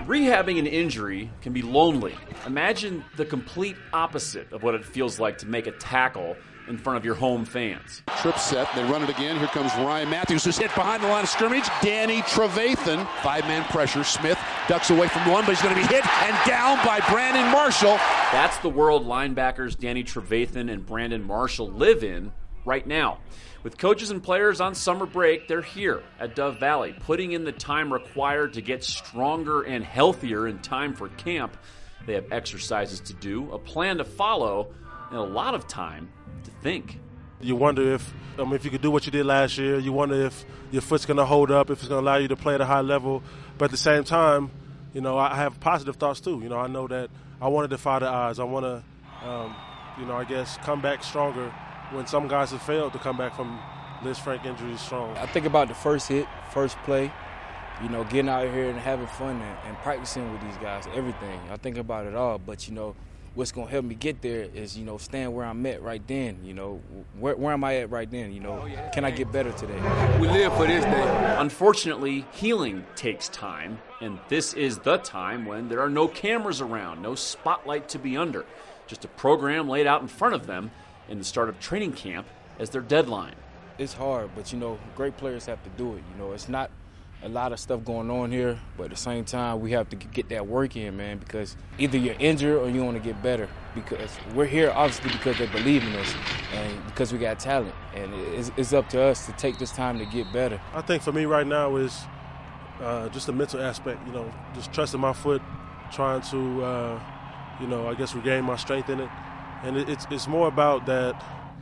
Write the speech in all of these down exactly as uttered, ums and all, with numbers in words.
Rehabbing an injury can be lonely. Imagine the complete opposite of what it feels like to make a tackle in front of your home fans. Trip set, they run it again. Here comes Ryan Matthews, who's hit behind the line of scrimmage. Danny Trevathan, five-man pressure. Smith ducks away from one, but he's going to be hit and down by Brandon Marshall. That's the world linebackers Danny Trevathan and Brandon Marshall live in right now. With coaches and players on summer break, they're here at Dove Valley, putting in the time required to get stronger and healthier in time for camp. They have exercises to do, a plan to follow, and a lot of time to think. You wonder if um, if you could do what you did last year. You wonder if your foot's going to hold up, if it's going to allow you to play at a high level. But at the same time, you know, I have positive thoughts too. You know, I know that I want to defy the odds. I want to, um, you know, I guess come back stronger when some guys have failed to come back from Liz Frank injuries strong. I think about the first hit, first play, you know, getting out here and having fun and, and practicing with these guys, everything. I think about it all, but, you know, what's going to help me get there is, you know, staying where I'm at right then. You know, where, where am I at right then? You know, can I get better today? We live for this day. Unfortunately, healing takes time, and this is the time when there are no cameras around, no spotlight to be under, just a program laid out in front of them in the start of training camp as their deadline. It's hard, but, you know, great players have to do it. You know, it's not a lot of stuff going on here, but at the same time, we have to get that work in, man, because either you're injured or you want to get better. Because we're here, obviously, because they believe in us and because we got talent. And it's, it's up to us to take this time to get better. I think for me right now is uh, just a mental aspect, you know, just trusting my foot, trying to, uh, you know, I guess regain my strength in it. And it, it's, it's more about that,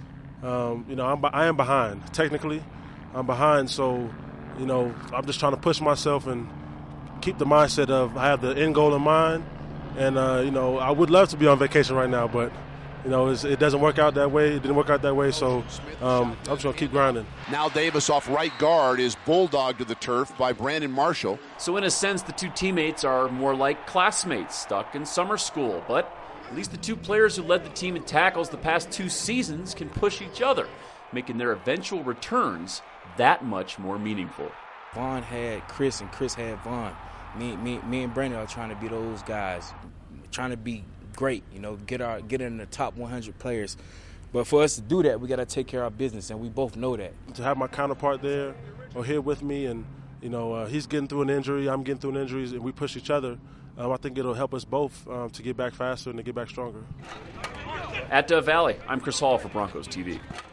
um, you know, I'm, I am behind. Technically, I'm behind, so you know, I'm just trying to push myself and keep the mindset of I have the end goal in mind. And, uh, you know, I would love to be on vacation right now, but, you know, it's, it doesn't work out that way. It didn't work out that way, so um, I'm just going to keep grinding. Now Davis off right guard is bulldogged to the turf by Brandon Marshall. So in a sense, the two teammates are more like classmates stuck in summer school. But at least the two players who led the team in tackles the past two seasons can push each other, making their eventual returns that much more meaningful. Vaughn had Chris and Chris had Vaughn. Me, me, me and Brandon are trying to be those guys, trying to be great, you know, get our get in the top one hundred players. But for us to do that, we got to take care of our business, and we both know that. To have my counterpart there or here with me, and, you know, uh, he's getting through an injury, I'm getting through an injury, and we push each other, um, I think it'll help us both um, to get back faster and to get back stronger. At Dove Valley, I'm Chris Hall for Broncos T V.